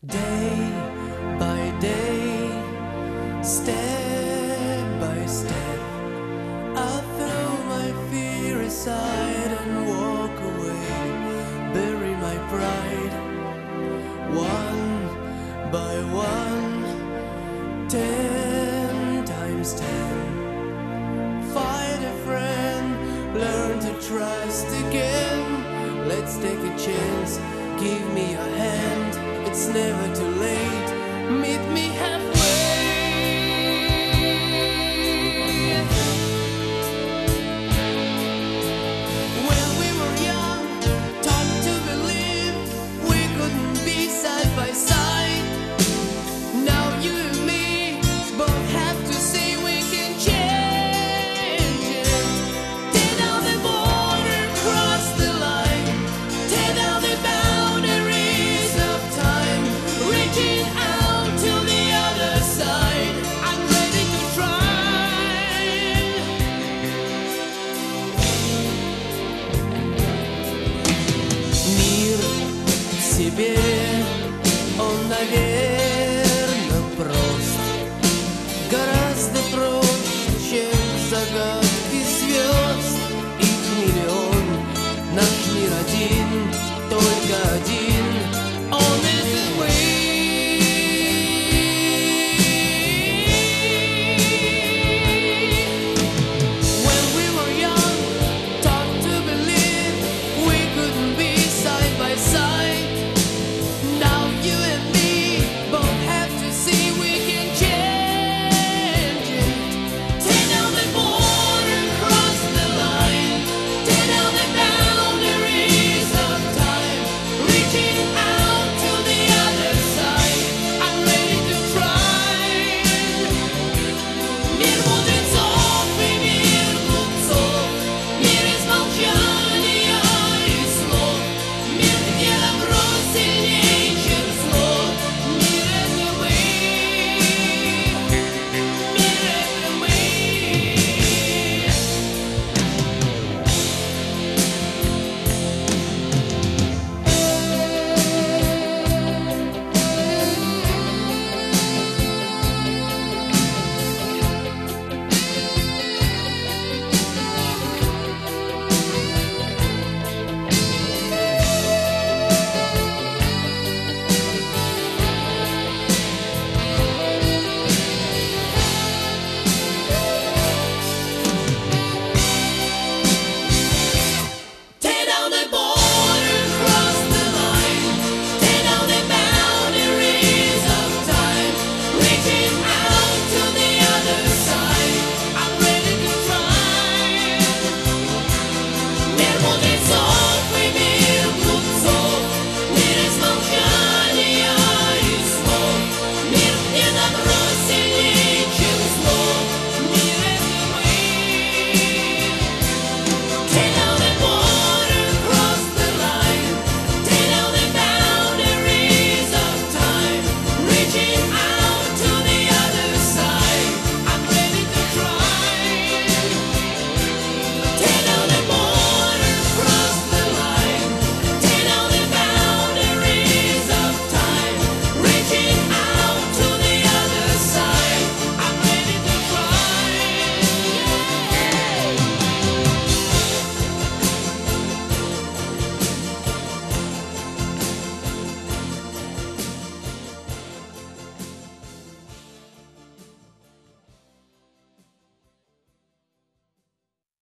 Day by day, step by step, I throw my fear aside and walk away, bury my pride. One by one, 10 times 10. Find a friend, learn to trust again. Let's take a chance, give me a hand. It's never too late, meet me halfway. When we were young, taught to believe we couldn't be side by side. Now you and me both have to say we can change it. Tear down the border, cross the line. Tear down the boundaries of time. Reaching out to the other side. I'm ready to try. Мир в себе, он навек.